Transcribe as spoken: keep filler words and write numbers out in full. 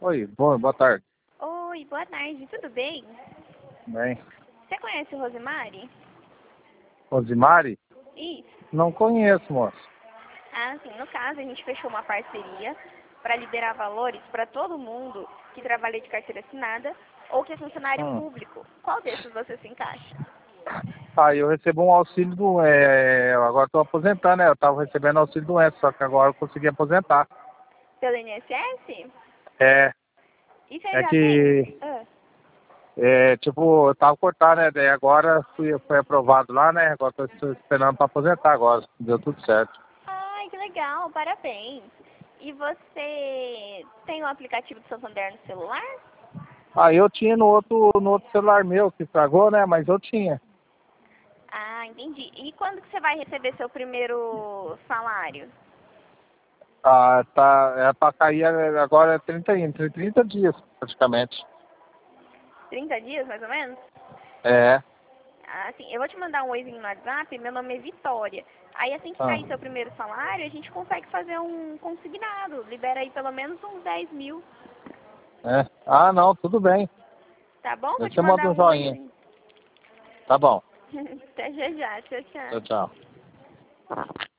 Oi, boa, boa tarde. Oi, boa tarde, tudo bem? Bem. Você conhece o Rosemary? Rosimari? Isso. Não conheço, moço. Ah, sim. No caso, a gente fechou uma parceria para liberar valores para todo mundo que trabalha de carteira assinada ou que é funcionário Hum. público. Qual desses você se encaixa? Ah, eu recebo um auxílio do... É, agora estou aposentando, né? Eu estava recebendo auxílio doença, só que agora eu consegui aposentar. Pelo I N S S? É, E você é já tem? que... Ah, É, tipo, eu tava cortado, né? Daí agora fui, foi aprovado lá, né? Agora estou esperando para aposentar agora. Deu tudo certo. ai, que legal, parabéns. E você tem o aplicativo do Santander no celular? Ah, eu tinha no outro, no outro celular meu, que estragou, né? Mas eu tinha. Ah, entendi. E quando que você vai receber seu primeiro salário? Ah, tá, é para cair agora trinta, entre trinta dias, praticamente. trinta dias, mais ou menos? É. Ah, sim. Eu vou te mandar um oizinho no WhatsApp, meu nome é Vitória. Aí assim que Ah, cair seu primeiro salário, a gente consegue fazer um consignado. Libera aí pelo menos uns dez mil. é. Ah, não, tudo bem. Tá bom? Vou Aí te você manda mandar um um joinha. oizinho. Tá bom. Até já já. Tchau, Tchau, tchau. tchau.